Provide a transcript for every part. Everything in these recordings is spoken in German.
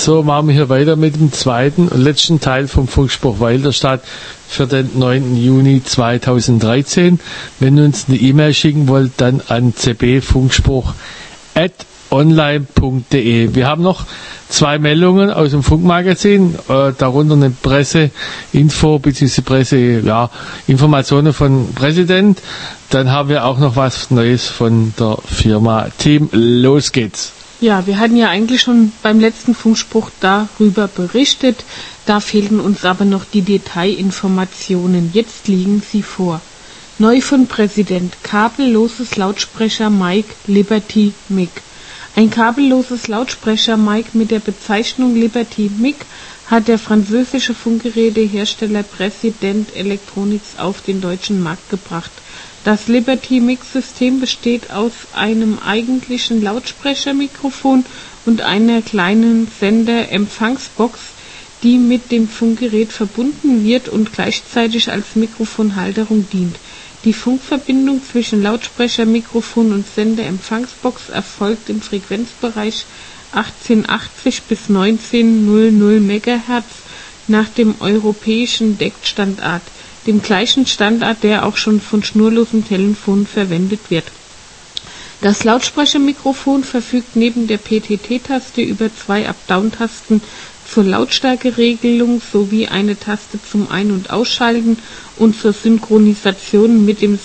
So, machen wir hier weiter mit dem zweiten und letzten Teil vom Funkspruch Weilerstadt für den 9. Juni 2013. Wenn ihr uns eine E-Mail schicken wollt, dann an cbfunkspruch@online.de. Wir haben noch 2 Meldungen aus dem Funkmagazin, darunter eine Presseinfo bzw. Informationen von Präsident. Dann haben wir auch noch was Neues von der Firma Team. Los geht's. Ja, wir hatten ja eigentlich schon beim letzten Funkspruch darüber berichtet. Da fehlten uns aber noch die Detailinformationen. Jetzt liegen sie vor. Neu von Präsident: kabelloses Lautsprecher Mic Liberty Mic. Ein kabelloses Lautsprecher Mic mit der Bezeichnung Liberty Mic hat der französische Funkgerätehersteller Präsident Electronics auf den deutschen Markt gebracht. Das Liberty Mic-System besteht aus einem eigentlichen Lautsprechermikrofon und einer kleinen Sender-Empfangsbox, die mit dem Funkgerät verbunden wird und gleichzeitig als Mikrofonhalterung dient. Die Funkverbindung zwischen Lautsprechermikrofon und Sender-Empfangsbox erfolgt im Frequenzbereich 1880 bis 1900 MHz nach dem europäischen DECT-Standard, dem gleichen Standard, der auch schon von schnurlosen Telefonen verwendet wird. Das Lautsprechermikrofon verfügt neben der PTT-Taste über 2 Up-Down-Tasten zur Lautstärkeregelung sowie eine Taste zum Ein- und Ausschalten und zur Synchronisation mit der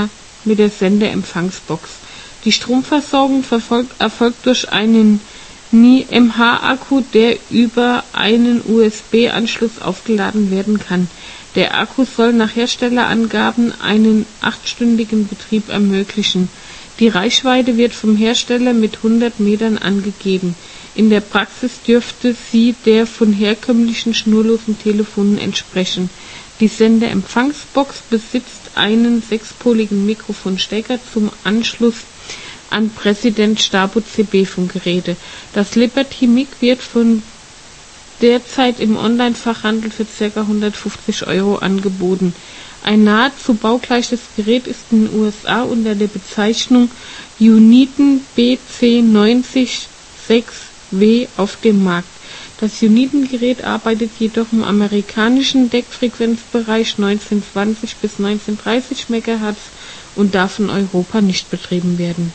Senderempfangsbox. Die Stromversorgung erfolgt durch einen NiMH-Akku, der über einen USB-Anschluss aufgeladen werden kann. Der Akku soll nach Herstellerangaben einen 8-stündigen Betrieb ermöglichen. Die Reichweite wird vom Hersteller mit 100 Metern angegeben. In der Praxis dürfte sie der von herkömmlichen schnurlosen Telefonen entsprechen. Die Senderempfangsbox besitzt einen 6-poligen Mikrofonstecker zum Anschluss an Präsident Stabo CB-Funkgeräte. Das Liberty Mic wird von derzeit im Online-Fachhandel für ca. 150 € angeboten. Ein nahezu baugleiches Gerät ist in den USA unter der Bezeichnung Uniden BC90-6W auf dem Markt. Das Uniden-Gerät arbeitet jedoch im amerikanischen DECT-Frequenzbereich 1920 bis 1930 MHz und darf in Europa nicht betrieben werden.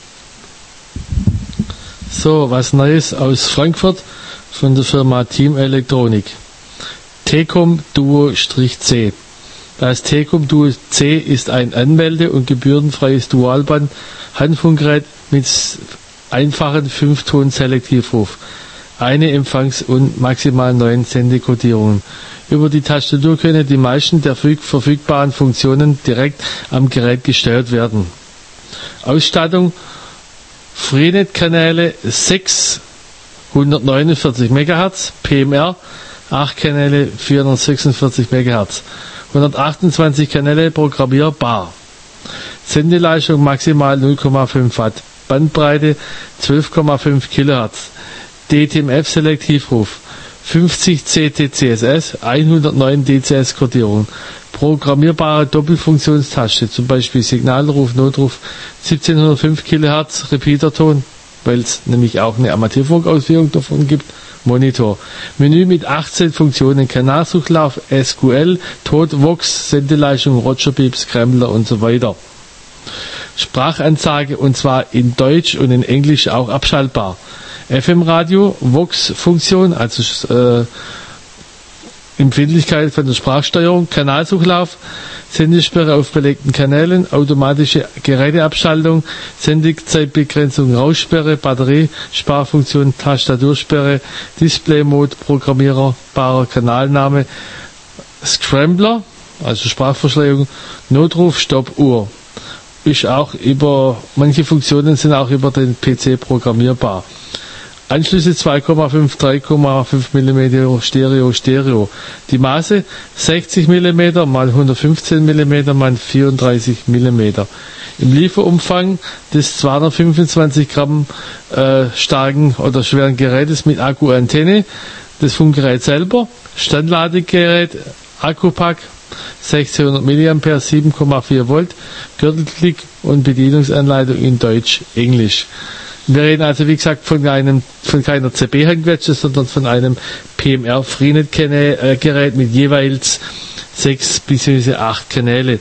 So, was Neues aus Frankfurt von der Firma Team Elektronik. Tecom Duo-C. Das Tecom Duo-C ist ein anmelde- und gebührenfreies Dualband-Handfunkgerät mit einfachen 5-Ton-Selektivruf, eine Empfangs- und maximal 9 Sendekodierungen. Über die Tastatur können die meisten der verfügbaren Funktionen direkt am Gerät gesteuert werden. Ausstattung: Freenet-Kanäle 649 MHz, PMR 8 Kanäle 446 MHz, 128 Kanäle programmierbar. Sendeleistung maximal 0,5 Watt, Bandbreite 12,5 kHz, DTMF-Selektivruf, 50 CT-CSS, 109 DCS-Kodierung, programmierbare Doppelfunktionstaste, zum Beispiel Signalruf, Notruf, 1705 kHz, Repeaterton, weil es nämlich auch eine Amateurfunkausführung davon gibt, Monitor. Menü mit 18 Funktionen, Kanalsuchlauf, SQL, Tod, Vox, Sendeleistung, Roger-Beep, Scrambler und so weiter. Sprachansage, und zwar in Deutsch und in Englisch auch abschaltbar. FM-Radio, Vox-Funktion, also Empfindlichkeit von der Sprachsteuerung, Kanalsuchlauf, Sendesperre auf belegten Kanälen, automatische Geräteabschaltung, Sendezeitbegrenzung, Raussperre, Batteriesparfunktion, Tastatursperre, Display-Mode, programmierbarer Kanalname, Scrambler, also Sprachverschleierung, Notruf, Stoppuhr. Manche Funktionen sind auch über den PC programmierbar. Anschlüsse 2,5, 3,5 mm Stereo. Die Maße 60 mm mal 115 mm mal 34 mm. Im Lieferumfang des 225 Gramm starken oder schweren Gerätes mit Akku-Antenne, das Funkgerät selber, Standladegerät, Akkupack, 1600 mA, 7,4 Volt, Gürtelklick und Bedienungsanleitung in Deutsch, Englisch. Wir reden also, wie gesagt, von keiner CB-Handquetsche, sondern von einem PMR-Freenet-Gerät mit jeweils 6 bzw. 8 Kanäle.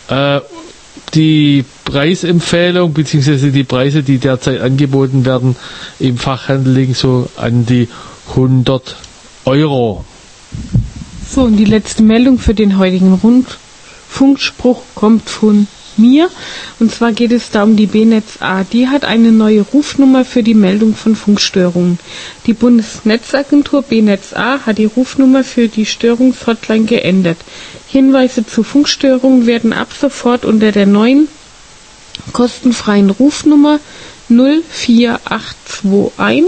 Die Preisempfehlung bzw. die Preise, die derzeit angeboten werden im Fachhandel, liegen so an die 100 €. So, und die letzte Meldung für den heutigen Rundfunkspruch kommt von mir. Und zwar geht es da um die B-Netz A. Die hat eine neue Rufnummer für die Meldung von Funkstörungen. Die Bundesnetzagentur B-Netz A hat die Rufnummer für die Störungshotline geändert. Hinweise zu Funkstörungen werden ab sofort unter der neuen kostenfreien Rufnummer 04821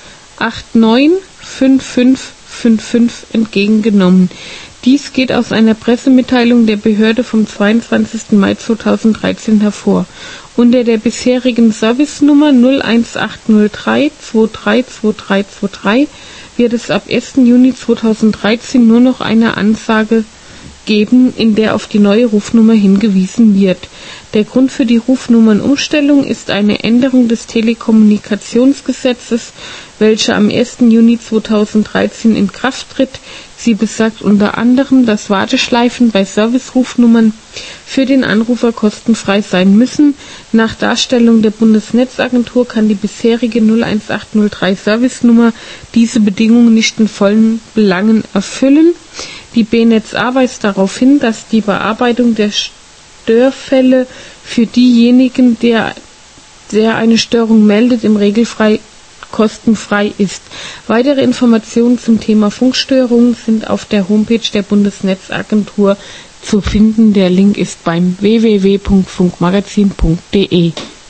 895555 entgegengenommen. Dies geht aus einer Pressemitteilung der Behörde vom 22. Mai 2013 hervor. Unter der bisherigen Servicenummer 01803 232323 wird es ab 1. Juni 2013 nur noch eine Ansage geben, in der auf die neue Rufnummer hingewiesen wird. Der Grund für die Rufnummernumstellung ist eine Änderung des Telekommunikationsgesetzes, welche am 1. Juni 2013 in Kraft tritt. Sie besagt unter anderem, dass Warteschleifen bei Servicerufnummern für den Anrufer kostenfrei sein müssen. Nach Darstellung der Bundesnetzagentur kann die bisherige 01803 Servicenummer diese Bedingungen nicht in vollen Belangen erfüllen. Die B-Netz A weist darauf hin, dass die Bearbeitung der Störfälle für diejenigen, der eine Störung meldet, im Regelfall kostenfrei ist. Weitere Informationen zum Thema Funkstörungen sind auf der Homepage der Bundesnetzagentur zu finden. Der Link ist beim www.funkmagazin.de.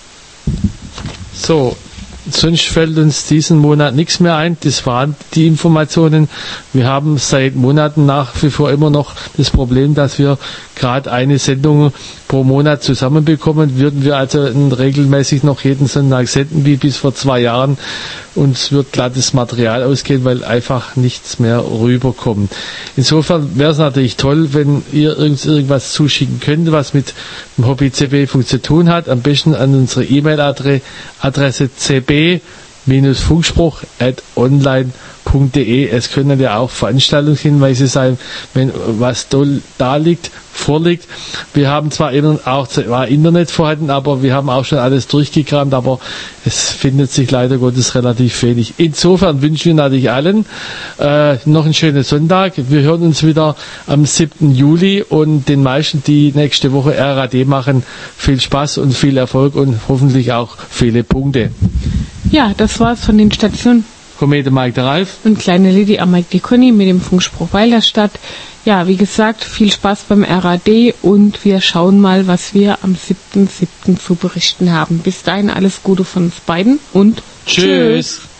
So, sonst fällt uns diesen Monat nichts mehr ein. Das waren die Informationen. Wir haben seit Monaten nach wie vor immer noch das Problem, dass wir gerade eine Sendung pro Monat zusammenbekommen. Würden wir also regelmäßig noch jeden Sonntag senden, wie bis vor 2 Jahren, uns wird glattes Material ausgehen, weil einfach nichts mehr rüberkommt. Insofern wäre es natürlich toll, wenn ihr irgendwas zuschicken könnt, was mit dem Hobby CB-Funk zu tun hat. Am besten an unsere E-Mail-Adresse cb-funkspruch@online.de. Es können ja auch Veranstaltungshinweise sein, wenn was vorliegt. Wir haben zwar auch Internet vorhanden, aber wir haben auch schon alles durchgekramt, aber es findet sich leider Gottes relativ wenig. Insofern wünschen wir natürlich allen noch einen schönen Sonntag. Wir hören uns wieder am 7. Juli und den meisten, die nächste Woche RAD machen, viel Spaß und viel Erfolg und hoffentlich auch viele Punkte. Ja, das war's von den Stationen. Komete Mike der Ralf. Und kleine Lady am Mike die Conny mit dem Funkspruch Weilerstadt. Ja, wie gesagt, viel Spaß beim RAD und wir schauen mal, was wir am 7.7. zu berichten haben. Bis dahin alles Gute von uns beiden und tschüss.